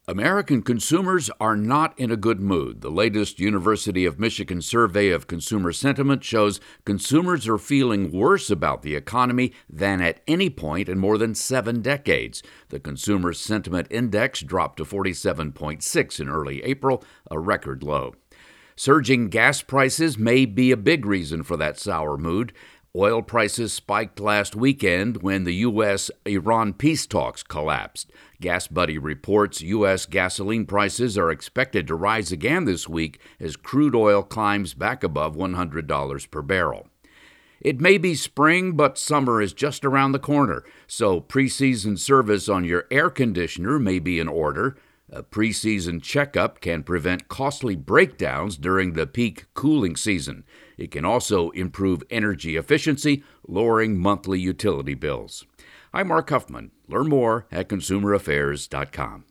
American consumers are not in a good mood. The latest University of Michigan survey of consumer sentiment shows consumers are feeling worse about the economy than at any point in more than 7 decades. The Consumer Sentiment Index dropped to 47.6 in early April, a record low. Surging gas prices may be a big reason for that sour mood. Oil prices spiked last weekend when the U.S.-Iran peace talks collapsed. GasBuddy reports U.S. gasoline prices are expected to rise again this week as crude oil climbs back above $100 per barrel. It may be spring, but summer is just around the corner, so preseason service on your air conditioner may be in order. A preseason checkup can prevent costly breakdowns during the peak cooling season. It can also improve energy efficiency, lowering monthly utility bills. I'm Mark Huffman. Learn more at consumeraffairs.com.